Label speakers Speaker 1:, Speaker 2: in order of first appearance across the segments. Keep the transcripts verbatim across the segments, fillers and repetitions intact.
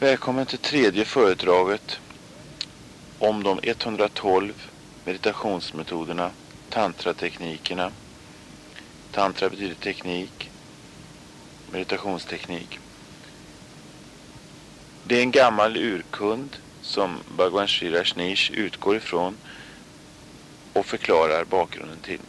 Speaker 1: Välkommen till tredje föredraget om de etthundratolv meditationsmetoderna, tantrateknikerna. Tantra betyder teknik, meditationsteknik. Det är en gammal urkund som Bhagwan Sri Rajneesh utgår ifrån och förklarar bakgrunden till.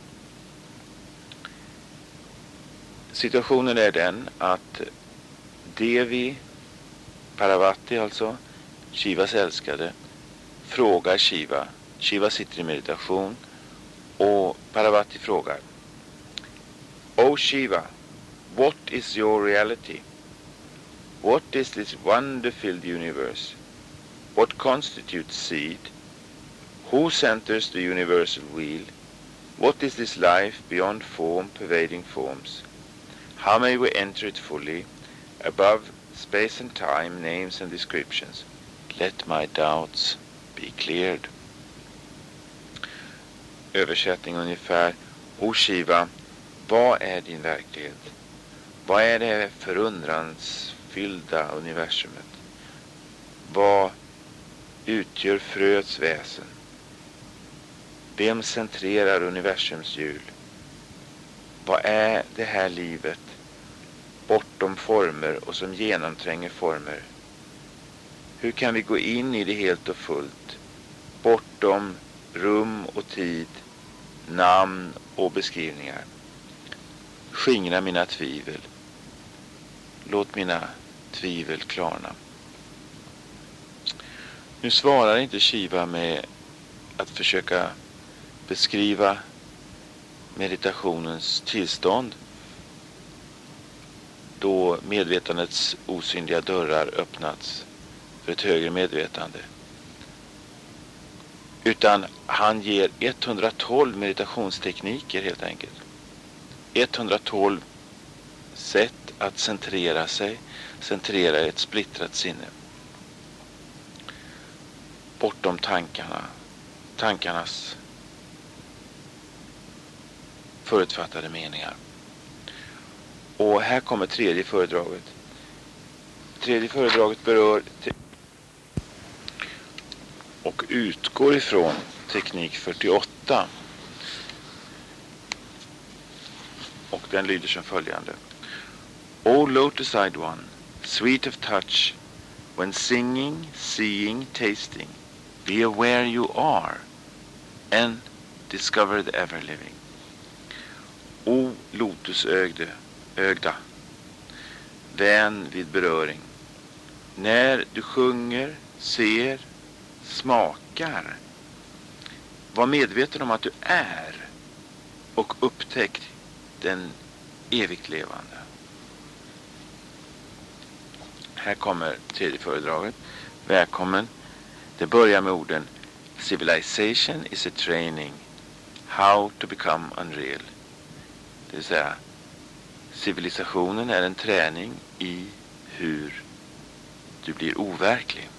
Speaker 1: Situationen är den att Devi Parvati, alltså Shivas älskade, frågar Shiva. Shiva sitter i meditation och Parvati frågar: O Shiva, what is your reality? What is this wonder-filled universe? What constitutes seed? Who centers the universal wheel? What is this life beyond form, pervading forms? How may we enter it fully, above space and time, names and descriptions? Let my doubts be cleared. Översättning ungefär: O Shiva, vad är din verklighet? Vad är det förundransfyllda universumet? Vad utgör fröets väsen? Vem centrerar universums hjul? Vad är det här livet bortom former och som genomtränger former? Hur kan vi gå in i det helt och fullt, bortom rum och tid, namn och beskrivningar? Skingra mina tvivel. Låt mina tvivel klarna. Nu svarar inte Shiva med att försöka beskriva meditationens tillstånd, då medvetandets osynliga dörrar öppnats för ett högre medvetande. Utan han ger etthundratolv meditationstekniker helt enkelt. etthundratolv sätt att centrera sig, centrera ett splittrat sinne. Bortom tankarna, tankarnas förutfattade meningar. Och här kommer tredje föredraget. Tredje föredraget berör te- och utgår ifrån teknik fyrtioåtta. Och den lyder som följande: O lotus-eyed one, sweet of touch, when singing, seeing, tasting, be aware you are, and discover the ever-living. O lotusögde, ögda, vän vid beröring, när du sjunger, ser, smakar, var medveten om att du är och upptäck den evigt levande. Här kommer tredje föredraget. Välkommen. Det börjar med orden: Civilization is a training, how to become unreal. Det vill säga, civilisationen är en träning i hur du blir overklig.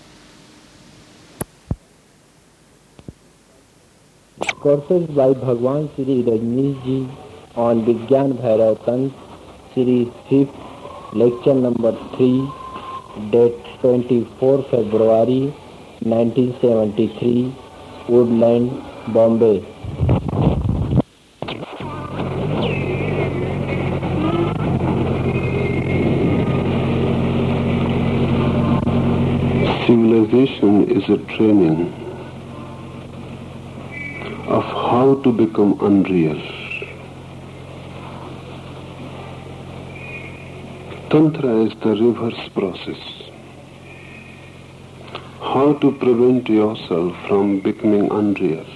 Speaker 2: Courses by Bhagwan Sri Rajneesh Ji on Vigyan Bhairav Tantra, Series fifth, lecture number three, date twenty-fourth February nineteen seventy-three, Woodland, Bombay.
Speaker 3: Civilization is a training of how to become unreal. Tantra is the reverse process. How to prevent yourself from becoming unreal.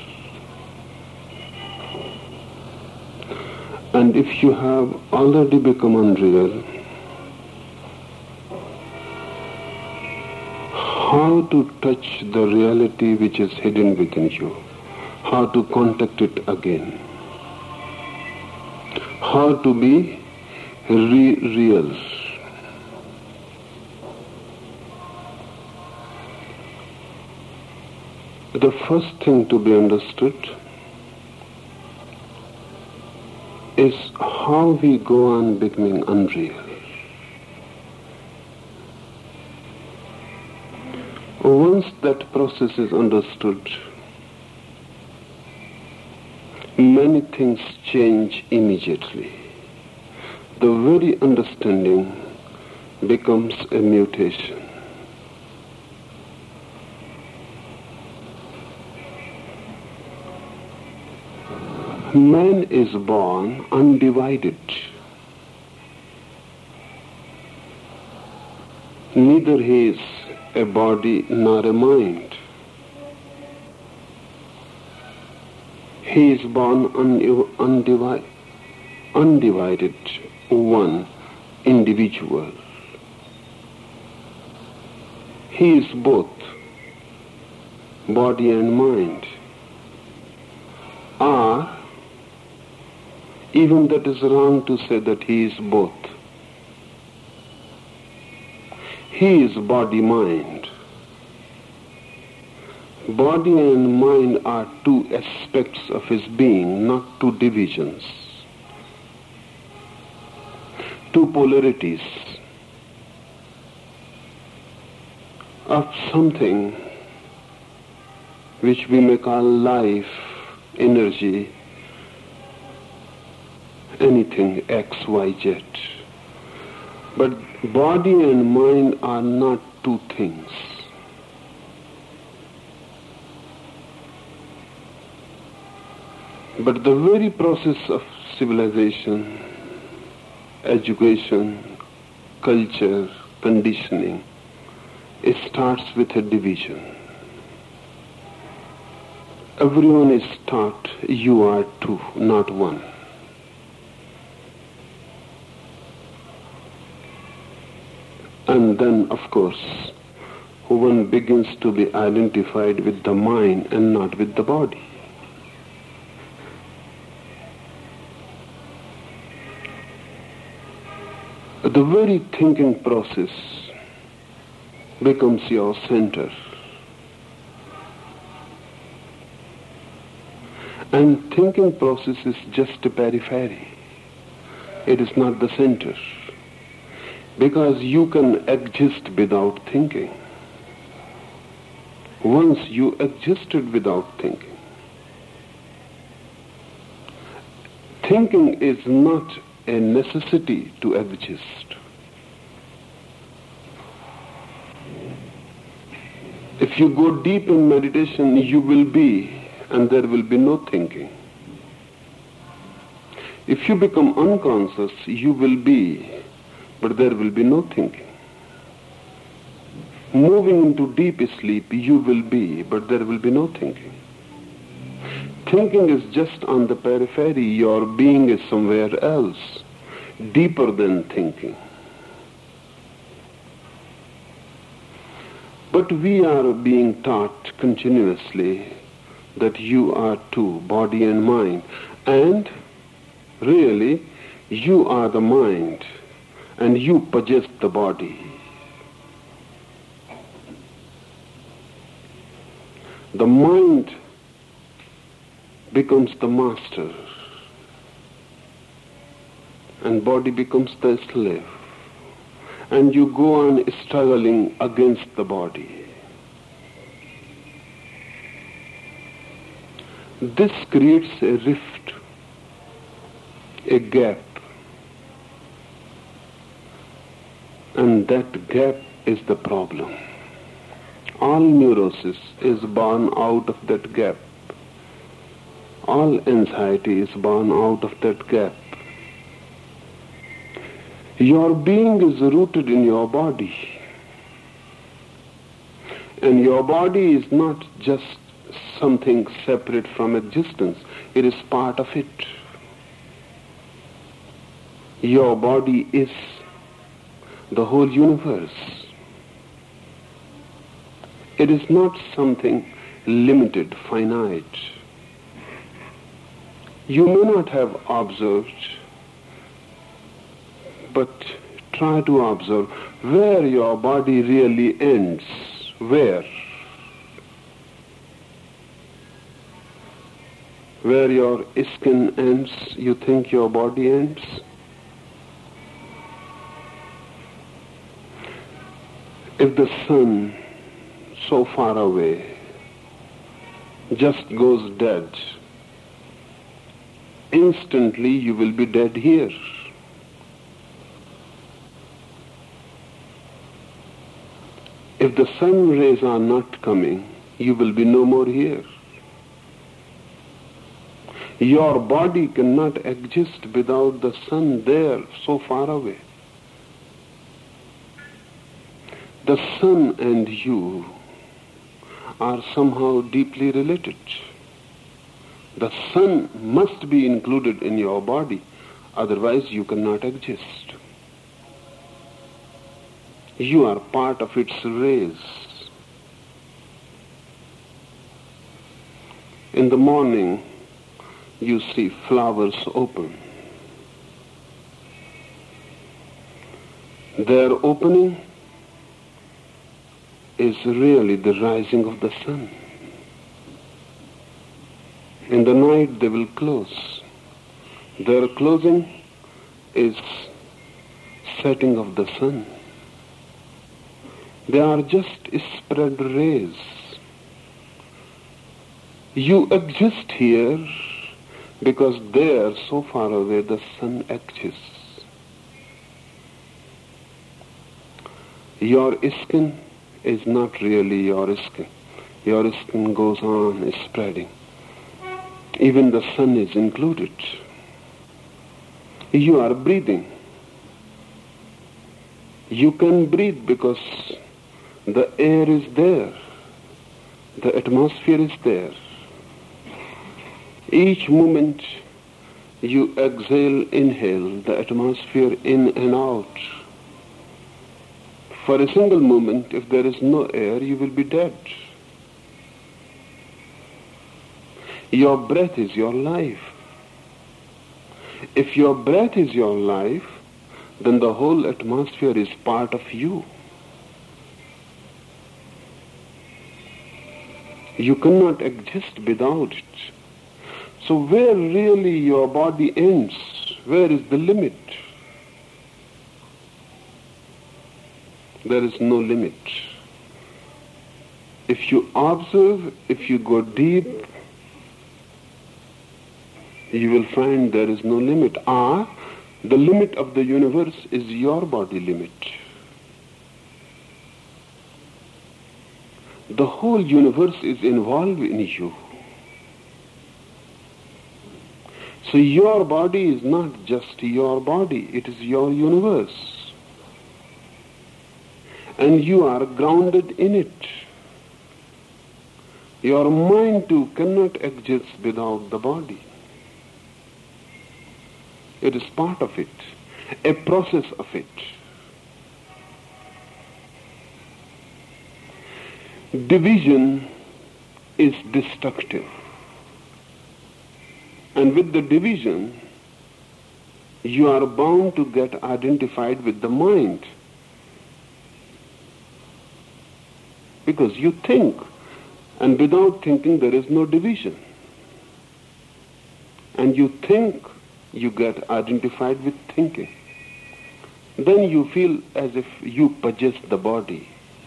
Speaker 3: And if you have already become unreal, how to touch the reality which is hidden within you, how to contact it again, how to be re- real. The first thing to be understood is how we go on becoming unreal. once that process is understood, many things change immediately. The very understanding becomes a mutation. Man is born undivided. Neither he is a body nor a mind. He is born undivided, undivided, one individual. He is both body and mind. Or, even that is wrong to say that he is both. He is body-mind. Body and mind are two aspects of his being, not two divisions, two polarities of something which we may call life, energy, anything, X, Y, Z. But body and mind are not two things. But the very process of civilization, education, culture, conditioning, it starts with a division. Everyone is taught you are two, not one. And then, of course, one begins to be identified with the mind and not with the body. The very thinking process becomes your center. And thinking process is just a periphery. It is not the center. Because you can exist without thinking. Once you existed without thinking. Thinking is not a necessity to exist. If you go deep in meditation, you will be, and there will be no thinking. If you become unconscious, you will be, but there will be no thinking. Moving into deep sleep, you will be, but there will be no thinking. Thinking is just on the periphery. Your being is somewhere else, deeper than thinking. But we are being taught continuously that you are two, body and mind. And really, you are the mind, and you possess the body. The mind becomes the master, and body becomes the slave. And you go on struggling against the body. This creates a rift, a gap. And that gap is the problem. All neurosis is born out of that gap. All anxiety is born out of that gap. Your being is rooted in your body. And your body is not just something separate from existence. It is part of it. Your body is the whole universe. It is not something limited, finite. You may not have observed, but try to observe where your body really ends. Where? Where your skin ends, you think your body ends? If the sun so far away just goes dead, instantly you will be dead here. If the sun rays are not coming, you will be no more here. Your body cannot exist without the sun there, so far away. The sun and you are somehow deeply related. The sun must be included in your body, otherwise you cannot exist. You are part of its rays. In the morning, you see flowers open. Their opening is really the rising of the sun. In the night they will close. Their closing is setting of the sun. They are just spread rays. You exist here because there, so far away, the sun exists. Your skin is not really your skin. Your skin goes on spreading. Even the sun is included. You are breathing. You can breathe because the air is there. The atmosphere is there. Each moment you exhale, inhale, the atmosphere in and out. For a single moment, if there is no air, you will be dead. Your breath is your life. If your breath is your life, then the whole atmosphere is part of you. You cannot exist without it. So where really your body ends, where is the limit? There is no limit. If you observe, if you go deep, you will find there is no limit. Ah, the limit of the universe is your body limit. The whole universe is involved in you. So your body is not just your body, it is your universe. And you are grounded in it. Your mind too cannot exist without the body. It is part of it, a process of it. Division is destructive. And with the division, you are bound to get identified with the mind. Because you think, and without thinking there is no division. And you think, you get identified with thinking. Then you feel as if you possess the body.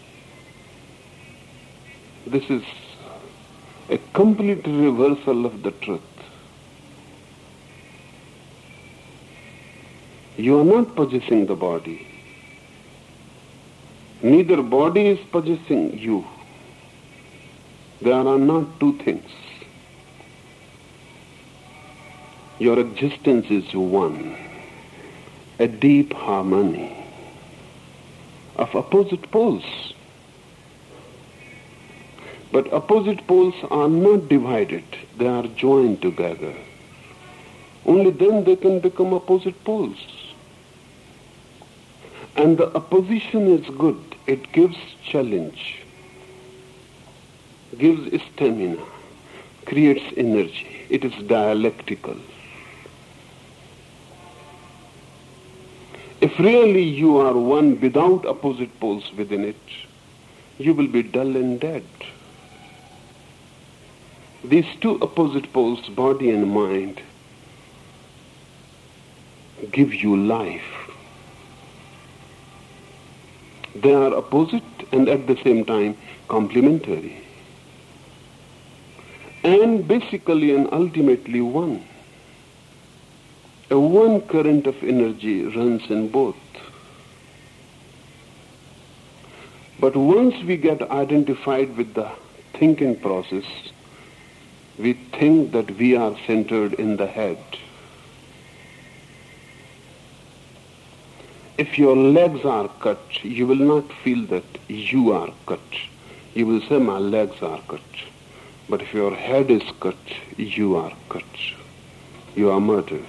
Speaker 3: This is a complete reversal of the truth. You are not possessing the body. Neither body is possessing you. There are not two things. Your existence is one, a deep harmony of opposite poles. But opposite poles are not divided, they are joined together. Only then they can become opposite poles. And the opposition is good, it gives challenge, gives stamina, creates energy, it is dialectical. If really you are one without opposite poles within it, you will be dull and dead. These two opposite poles, body and mind, give you life. They are opposite and at the same time complementary. And basically and ultimately one. A one current of energy runs in both. But once we get identified with the thinking process, we think that we are centered in the head. If your legs are cut, you will not feel that you are cut. You will say, my legs are cut. But if your head is cut, you are cut. You are murdered.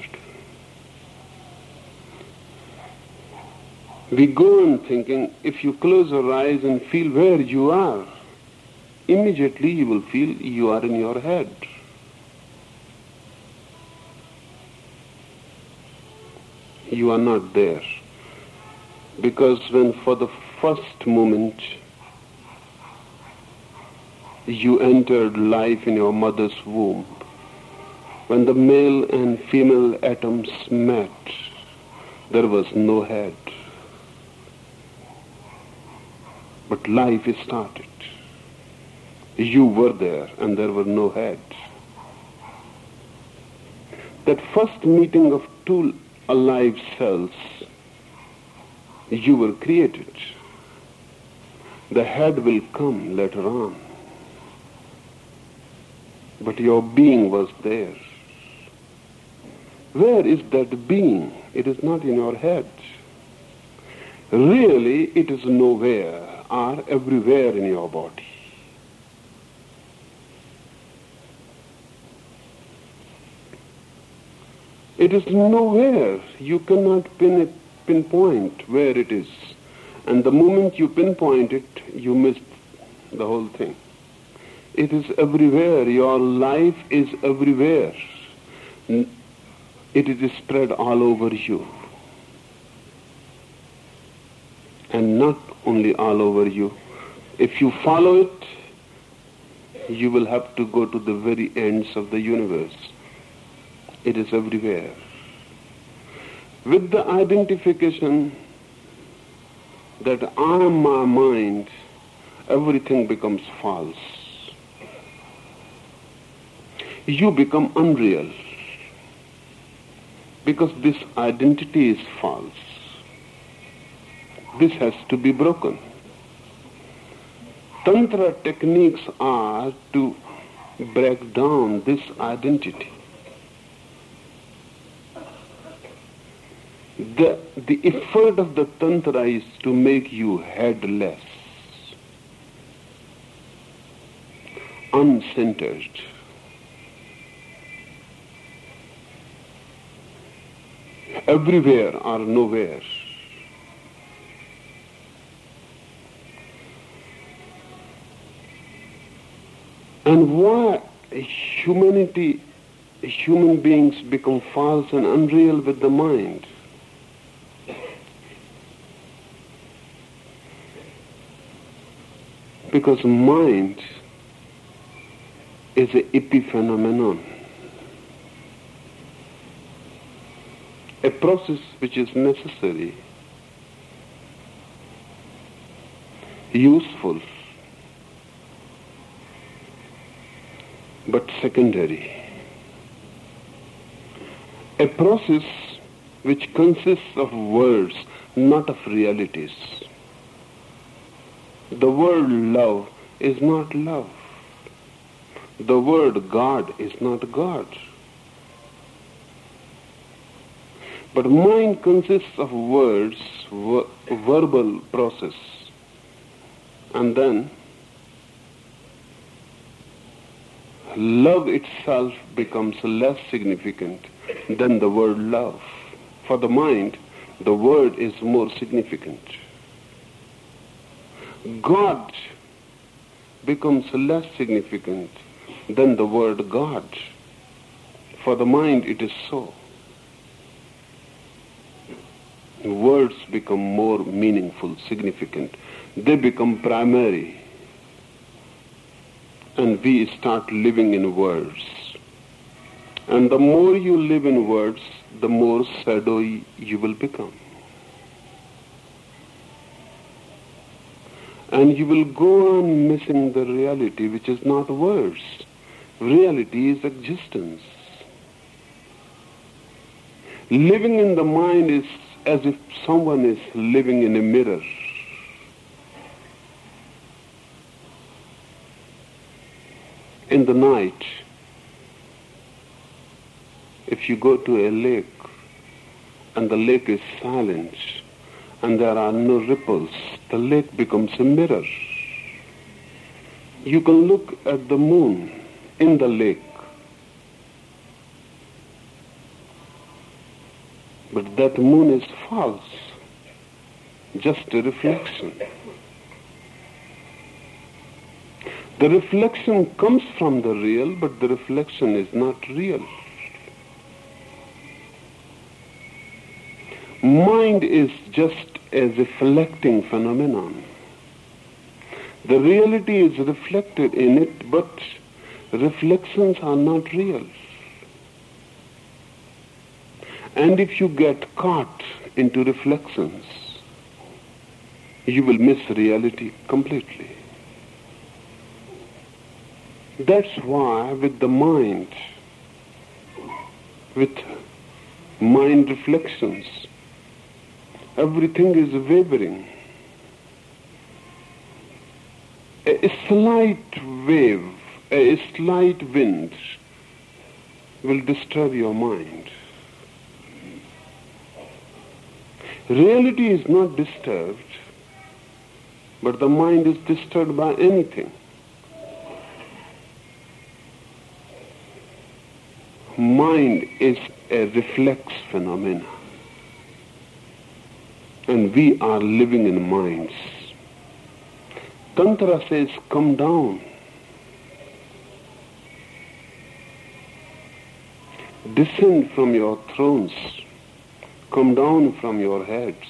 Speaker 3: We go on thinking, if you close your eyes and feel where you are, immediately you will feel you are in your head. You are not there. Because when for the first moment you entered life in your mother's womb, when the male and female atoms met, there was no head. But life started. You were there and there were no heads. That first meeting of two alive cells, you were created. The head will come later on. But your being was there. Where is that being? It is not in your head. Really, it is nowhere or everywhere in your body. It is nowhere. You cannot pin it, pinpoint where it is. And the moment you pinpoint it, you miss the whole thing. It is everywhere. Your life is everywhere. It is spread all over you. And not only all over you. If you follow it, you will have to go to the very ends of the universe. It is everywhere. With the identification that I am my mind, everything becomes false. You become unreal because this identity is false. This has to be broken. Tantra techniques are to break down this identity. The, the effort of the Tantra is to make you headless, uncentered. Everywhere or nowhere. And why humanity, human beings become false and unreal with the mind? Because mind is an epiphenomenon, a process which is necessary, useful, but secondary. A process which consists of words, not of realities. The word love is not love. The word God is not God. But mind consists of words, ver- verbal process. And then love itself becomes less significant than the word love. For the mind, the word is more significant. God becomes less significant than the word God. For the mind, it is so. Words become more meaningful, significant. They become primary. And we start living in words. And the more you live in words, the more shadowy you will become. And you will go on missing the reality, which is not words. Reality is existence. Living in the mind is as if someone is living in a mirror. In the night, if you go to a lake and the lake is silent and there are no ripples, the lake becomes a mirror. You can look at the moon in the lake, but that moon is false, just a reflection. The reflection comes from the real, but the reflection is not real. Mind is just a reflecting phenomenon. The reality is reflected in it, but reflections are not real. And if you get caught into reflections, you will miss reality completely. That's why with the mind, with mind reflections, everything is wavering. A slight wave, a slight wind will disturb your mind. Reality is not disturbed, but the mind is disturbed by anything. Mind is a reflex phenomena, and we are living in minds. Tantra says, come down. Descend from your thrones. Come down from your heads.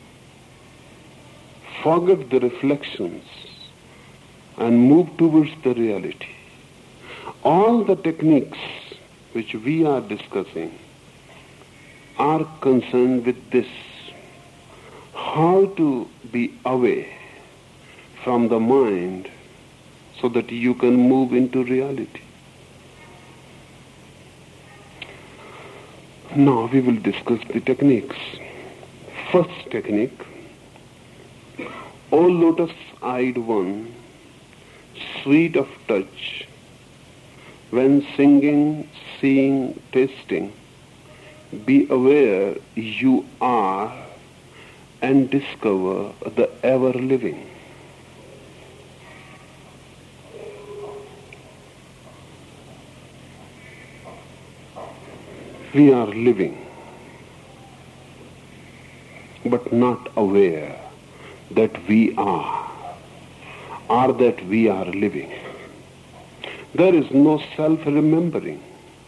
Speaker 3: Forget the reflections and move towards the reality. All the techniques which we are discussing are concerned with this: how to be away from the mind so that you can move into reality. Now we will discuss the techniques. First technique, O lotus-eyed one, sweet of touch, when singing, seeing, tasting, be aware you are and discover the ever-living. We are living, but not aware that we are, or that we are living. There is no self-remembering.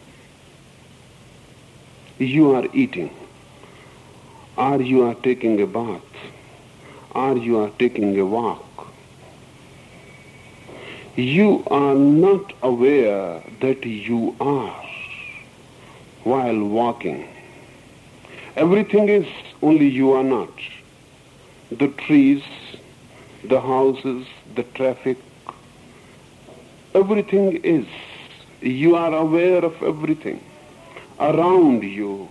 Speaker 3: You are eating, or you are taking a bath, or you are taking a walk. You are not aware that you are while walking. Everything is, only you are not. The trees, the houses, the traffic, everything is. You are aware of everything around you,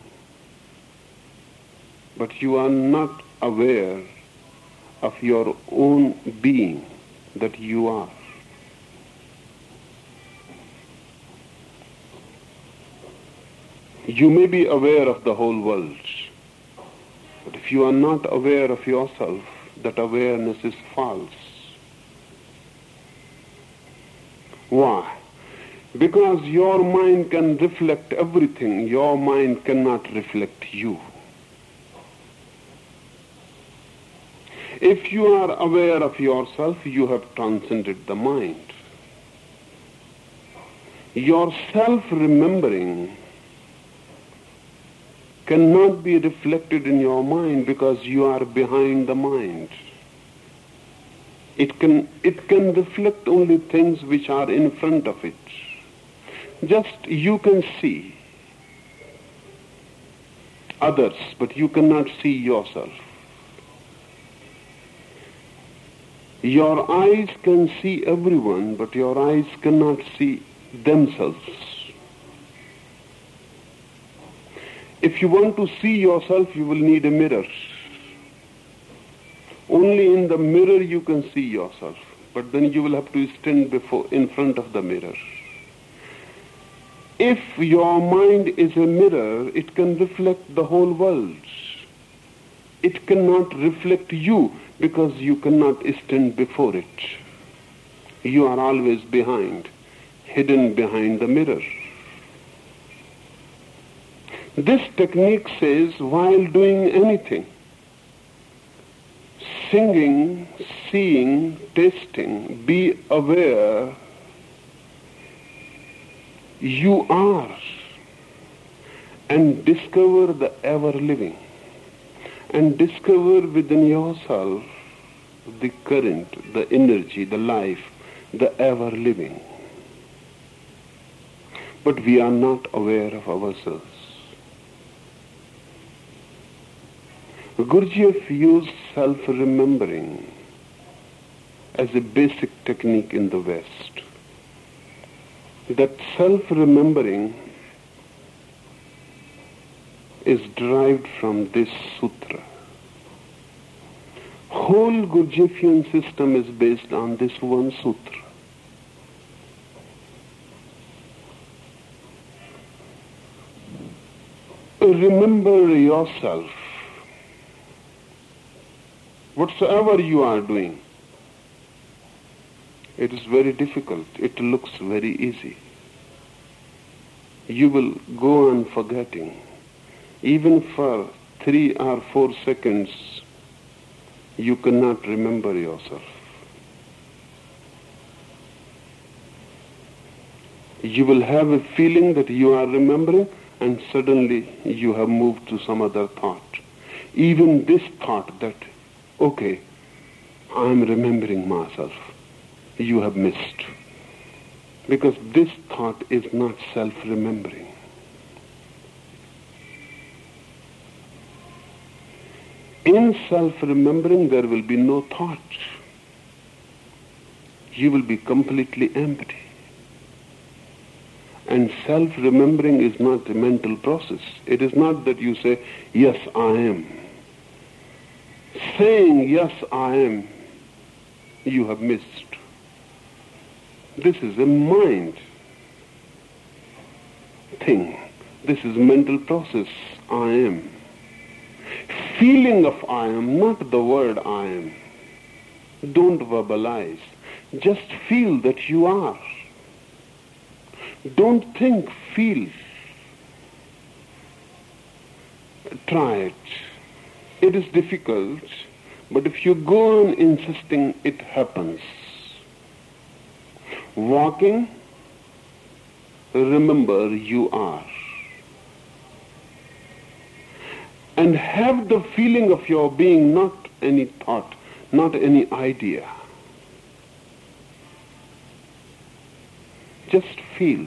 Speaker 3: but you are not aware of your own being, that you are. You may be aware of the whole world, but if you are not aware of yourself, that awareness is false. Why? Because your mind can reflect everything. Your mind cannot reflect you. If you are aware of yourself, you have transcended the mind. Your self-remembering cannot be reflected in your mind because you are behind the mind. It can, it can reflect only things which are in front of it. Just you can see others, but you cannot see yourself. Your eyes can see everyone, but your eyes cannot see themselves. If you want to see yourself, you will need a mirror. Only in the mirror you can see yourself, but then you will have to stand before, in front of the mirror. If your mind is a mirror, it can reflect the whole world. It cannot reflect you because you cannot stand before it. You are always behind, hidden behind the mirror. This technique says, while doing anything, singing, seeing, tasting, be aware you are, and discover the ever-living, and discover within yourself the current, the energy, the life, the ever-living. But we are not aware of ourselves. Gurdjieff used self-remembering as a basic technique in the West. That self-remembering is derived from this sutra. Whole Gurdjieffian system is based on this one sutra. Remember yourself. Whatsoever you are doing, it is very difficult. It looks very easy. You will go on forgetting. Even for three or four seconds, you cannot remember yourself. You will have a feeling that you are remembering, and suddenly you have moved to some other thought. Even this thought that, okay, I'm remembering myself, you have missed. Because this thought is not self-remembering. In self-remembering, there will be no thought. You will be completely empty. And self-remembering is not a mental process. It is not that you say, yes, I am. Saying, yes, I am, you have missed. This is a mind thing. This is mental process, I am. Feeling of I am, not the word I am. Don't verbalize. Just feel that you are. Don't think, feel. Try it. It is difficult, but if you go on insisting, it happens. Walking, remember you are. And have the feeling of your being, not any thought, not any idea. Just feel.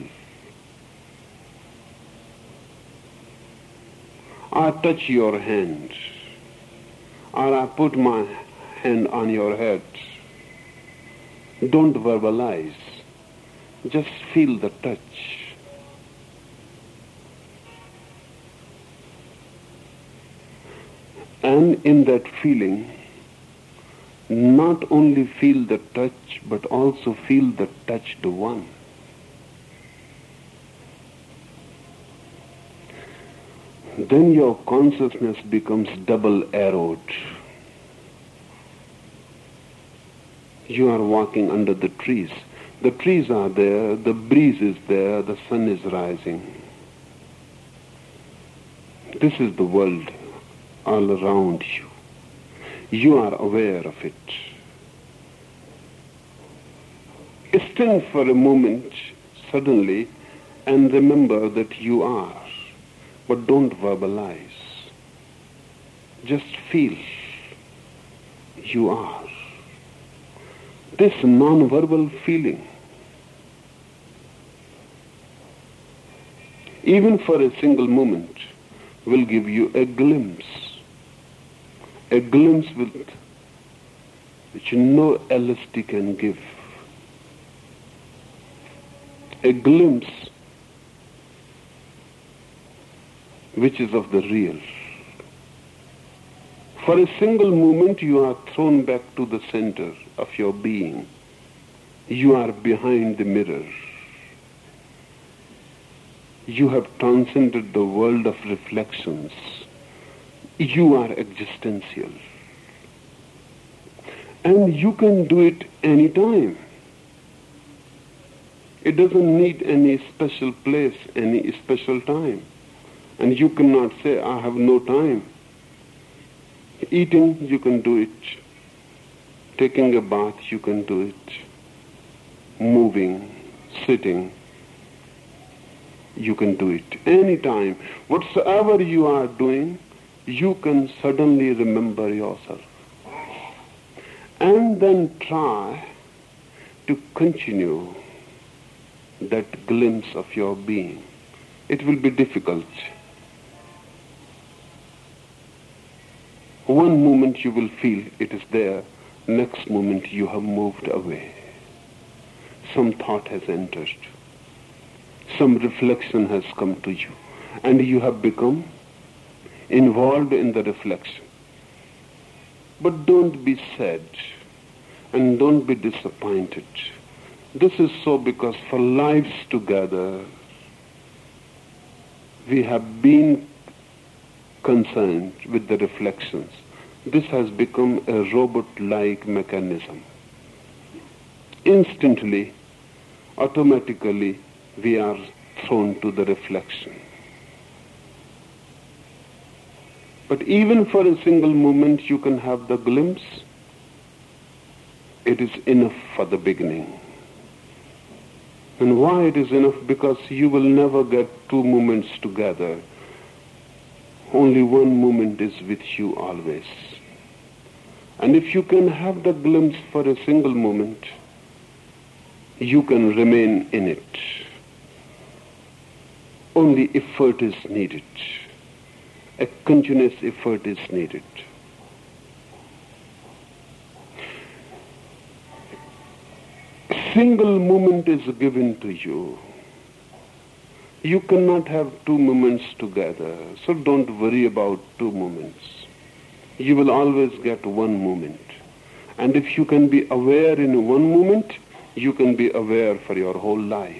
Speaker 3: I touch your hand, or I put my hand on your head. Don't verbalize. Just feel the touch. And in that feeling, not only feel the touch, but also feel the touched one. Then your consciousness becomes double-arrowed. You are walking under the trees. The trees are there, the breeze is there, the sun is rising. This is the world all around you. You are aware of it. Stand for a moment suddenly and remember that you are, but don't verbalize. Just feel you are. This non-verbal feeling, even for a single moment, will give you a glimpse, a glimpse with which no L S D can give. A glimpse which is of the real. For a single moment you are thrown back to the center of your being. You are behind the mirror. You have transcended the world of reflections. You are existential. And you can do it anytime. It doesn't need any special place, any special time. And you cannot say, I have no time. Eating, you can do it. Taking a bath, you can do it. Moving, sitting, you can do it anytime. Whatsoever you are doing, you can suddenly remember yourself. And then try to continue that glimpse of your being. It will be difficult. One moment you will feel it is there, next moment you have moved away. Some thought has entered. Some reflection has come to you, and you have become involved in the reflection. But don't be sad, and don't be disappointed. This is so because for lives together, we have been concerned with the reflections. This has become a robot-like mechanism. Instantly, automatically, we are thrown to the reflection. But even for a single moment, you can have the glimpse. It is enough for the beginning. And why it is enough? Because you will never get two moments together. Only one moment is with you always. And if you can have the glimpse for a single moment, you can remain in it. Only effort is needed. A continuous effort is needed. A single moment is given to you. You cannot have two moments together, so don't worry about two moments. You will always get one moment. And if you can be aware in one moment, you can be aware for your whole life.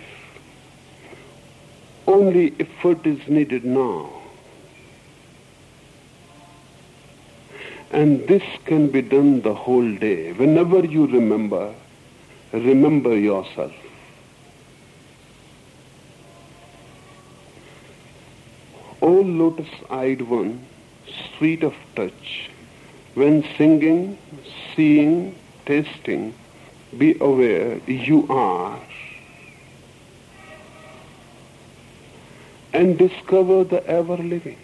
Speaker 3: Only effort is needed now. And this can be done the whole day. Whenever you remember, remember yourself. O lotus-eyed one, sweet of touch, when singing, seeing, tasting, be aware you are, and discover the ever-living.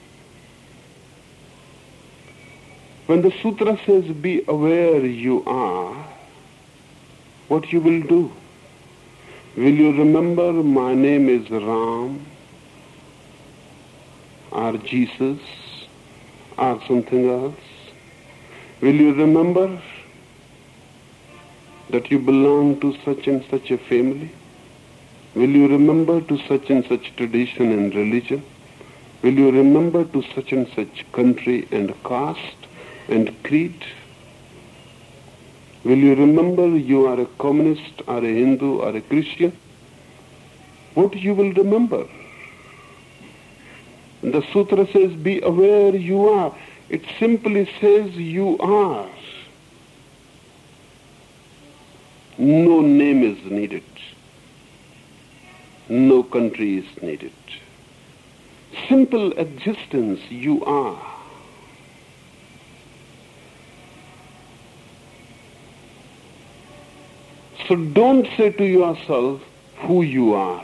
Speaker 3: When the sutra says, be aware you are, what you will do? Will you remember my name is Ram, or Jesus, or something else? Will you remember that you belong to such and such a family? Will you remember to such and such tradition and religion? Will you remember to such and such country and caste and creed? Will you remember you are a communist or a Hindu or a Christian? What you will remember? The sutra says, be aware you are. It simply says you are. No name is needed. No country is needed. Simple existence, you are. So don't say to yourself who you are.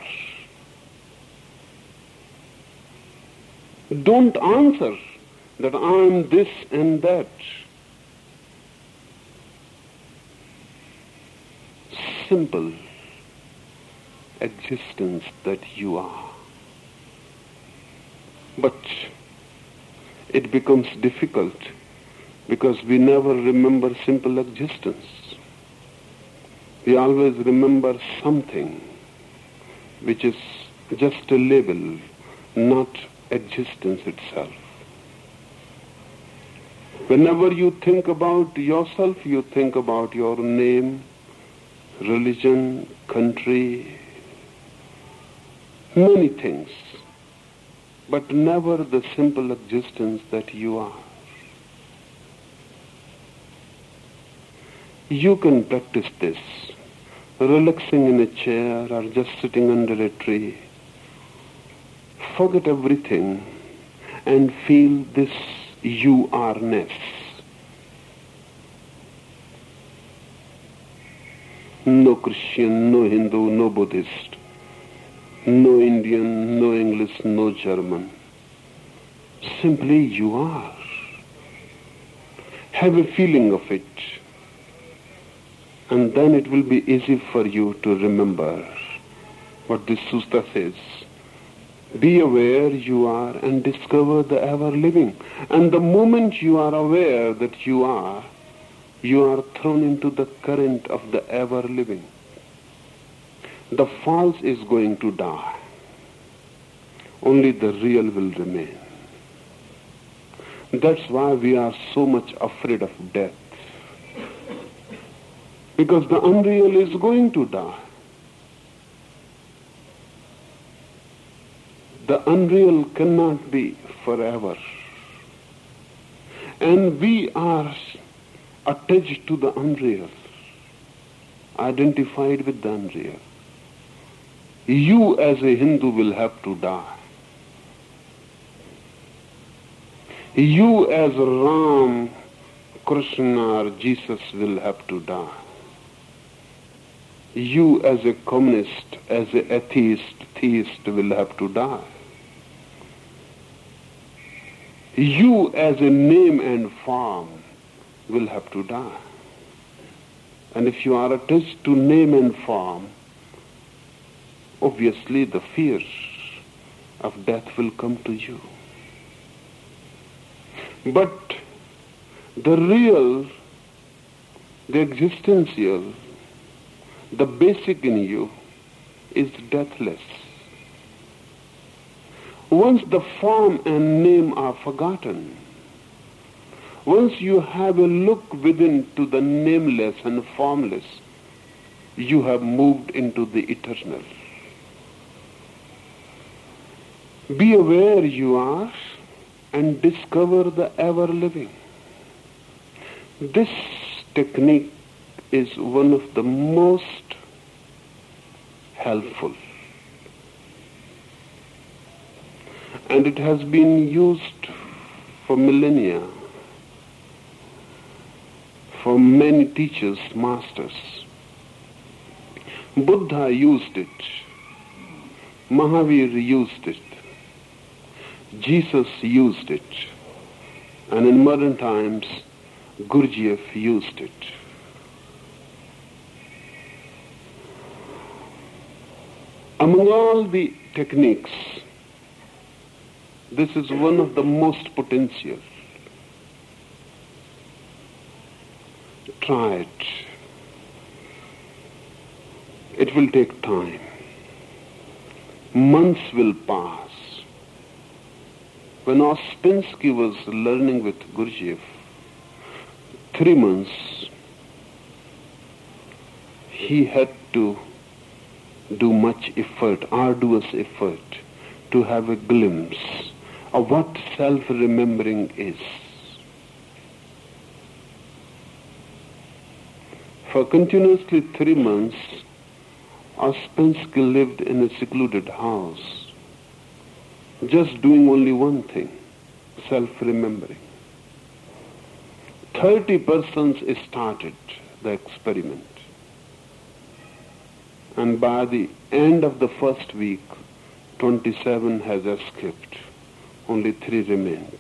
Speaker 3: Don't answer that I am this and that. Simple existence that you are. But it becomes difficult because we never remember simple existence. We always remember something which is just a label, not existence itself. Whenever you think about yourself, you think about your name, religion, country, many things, but never the simple existence that you are. You can practice this, relaxing in a chair or just sitting under a tree. Forget everything and feel this you-are-ness. No Christian, no Hindu, no Buddhist, no Indian, no English, no German. Simply you are. Have a feeling of it. And then it will be easy for you to remember what this sutta says. Be aware you are and discover the ever-living. And the moment you are aware that you are, you are thrown into the current of the ever-living. The false is going to die. Only the real will remain. That's why we are so much afraid of death. Because the unreal is going to die. The unreal cannot be forever. And we are attached to the unreal, identified with the unreal. You as a Hindu will have to die. You as Ram, Krishna or Jesus will have to die. You as a communist, as an atheist, theist will have to die. You as a name and form will have to die. And if you are attached to name and form, obviously the fear of death will come to you. But the real, the existential, the basic in you is deathless. Once the form and name are forgotten, once you have a look within to the nameless and formless, you have moved into the eternal. Be aware you are and discover the ever-living. This technique is one of the most helpful. And it has been used for millennia, for many teachers, masters. Buddha used it. Mahavir used it. Jesus used it. And in modern times, Gurdjieff used it. Among all the techniques, this is one of the most potential. Try it. It will take time. Months will pass. When Ouspensky was learning with Gurdjieff, three months, he had to do much effort, arduous effort, to have a glimpse of what self-remembering is. For continuously three months, Ouspensky lived in a secluded house, just doing only one thing, self-remembering. Thirty persons started the experiment. And by the end of the first week, twenty-seven has escaped. Only three remained.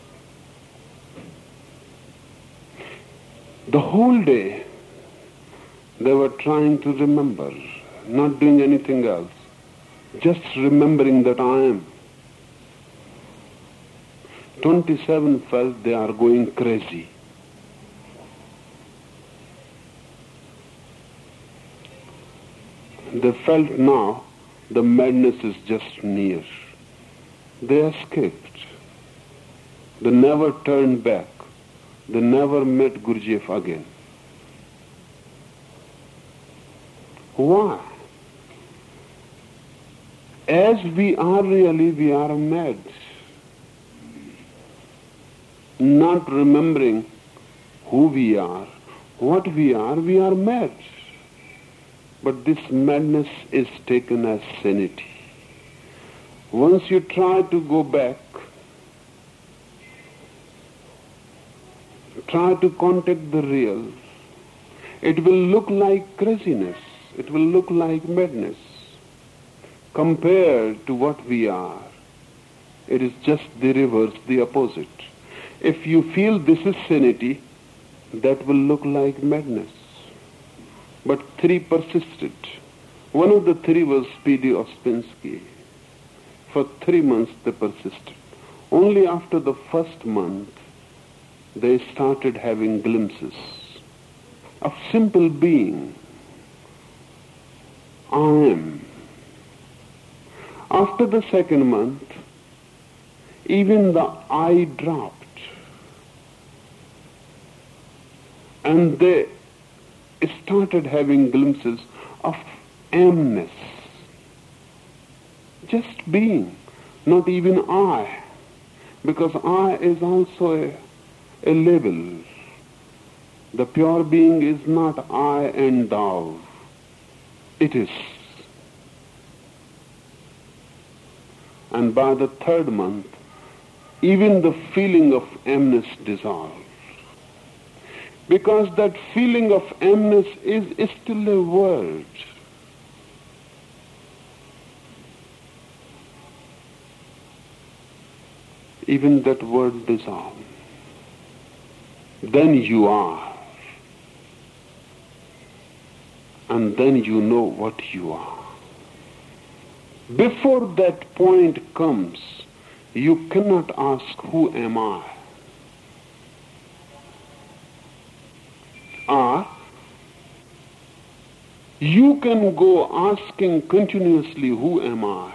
Speaker 3: The whole day, they were trying to remember, not doing anything else, just remembering that I am. twenty-seven felt they are going crazy. They felt now the madness is just near. They escaped. They never turned back. They never met Gurdjieff again. Why? As we are really, we are mad. Not remembering who we are, what we are, we are mad. But this madness is taken as sanity. Once you try to go back, try to contact the real, it will look like craziness. It will look like madness. Compared to what we are, it is just the reverse, the opposite. If you feel this is sanity, that will look like madness. But three persisted. One of the three was P D Ouspensky. For three months they persisted. Only after the first month, they started having glimpses of simple being. I am. After the second month, even the I dropped. And they started having glimpses of amness. Just being, not even I. Because I is also a, a label. The pure being is not I and thou. It is. And by the third month, even the feeling of amness dissolved. Because that feeling of amness is, is still a word. Even that word dissolves. Then you are. And then you know what you are. Before that point comes, you cannot ask, who am I? Or you can go asking continuously, who am I?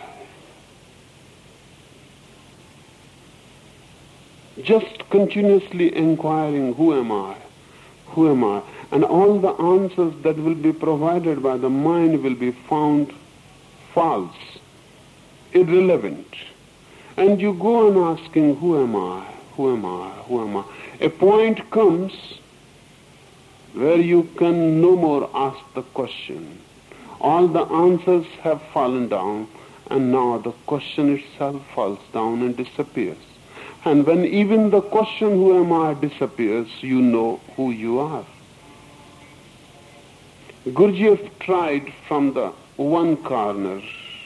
Speaker 3: Just continuously inquiring, who am I? Who am I? And all the answers that will be provided by the mind will be found false, irrelevant. And you go on asking, who am I? Who am I? Who am I? A point comes where you can no more ask the question. All the answers have fallen down, and now the question itself falls down and disappears. And when even the question, who am I, disappears, you know who you are. Gurdjieff tried from the one corner.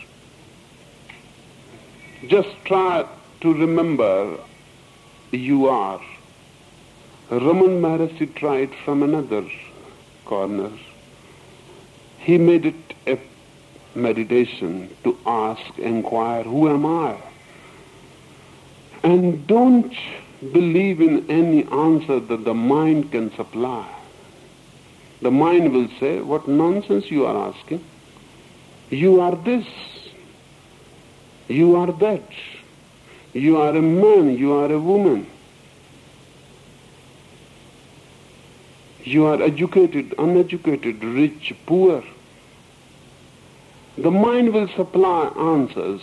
Speaker 3: Just try to remember you are. Raman Maharshi tried from another corner. He made it a meditation to ask, inquire, who am I? And don't believe in any answer that the mind can supply. The mind will say, what nonsense you are asking. You are this. You are that. You are a man. You are a woman. You are educated, uneducated, rich, poor. The mind will supply answers.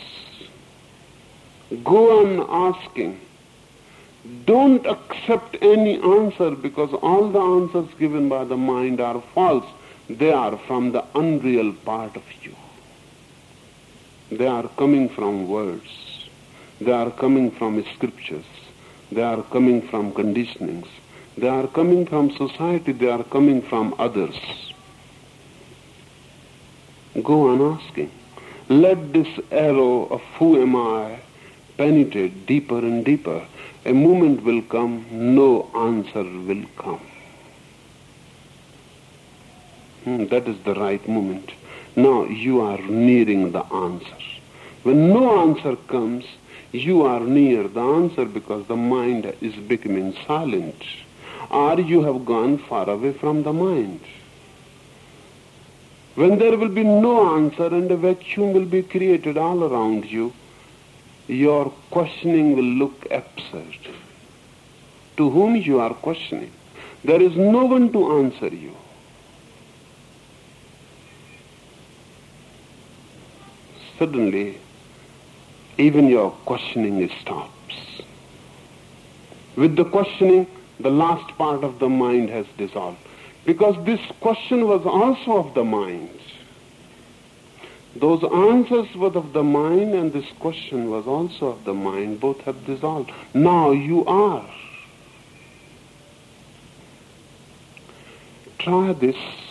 Speaker 3: Go on asking. Don't accept any answer, because all the answers given by the mind are false. They are from the unreal part of you. They are coming from words. They are coming from scriptures. They are coming from conditionings. They are coming from society. They are coming from others. Go on asking. Let this arrow of who am I penetrate deeper and deeper. A moment will come, no answer will come. Hmm, that is the right moment. Now you are nearing the answer. When no answer comes, you are near the answer, because the mind is becoming silent. Or you have gone far away from the mind. When there will be no answer and a vacuum will be created all around you, your questioning will look absurd. To whom you are questioning? There is no one to answer you. Suddenly, even your questioning stops. With the questioning, the last part of the mind has dissolved. Because this question was also of the mind. Those answers were of the mind and this question was also of the mind. Both have dissolved. Now you are. Try this.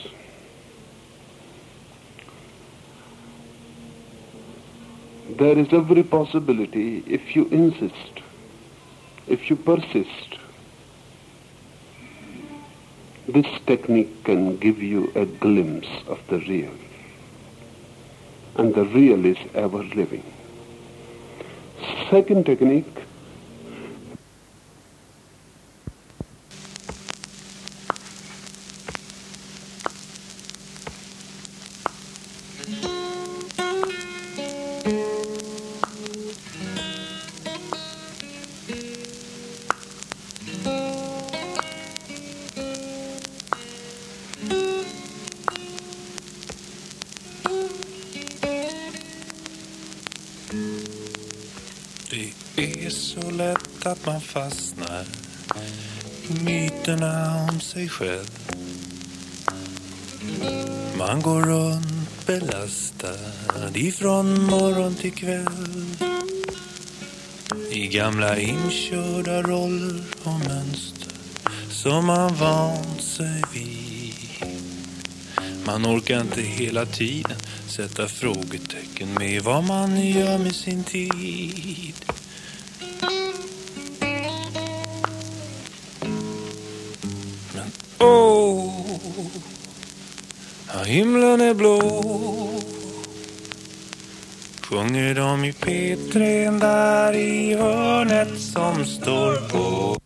Speaker 3: There is every possibility, if you insist, if you persist, this technique can give you a glimpse of the real. And the real is ever living. Second technique,
Speaker 4: Det är så lätt att man fastnar i myterna om sig själv. Man går runt belastad ifrån morgon till kväll i gamla inkörda roller och mönster som man vant sig vid. Man orkar inte hela tiden sätta frågetecken med vad man gör med sin tid. Men åh, ja, himlen är blå, sjunger de i P tre där i hörnet som står på.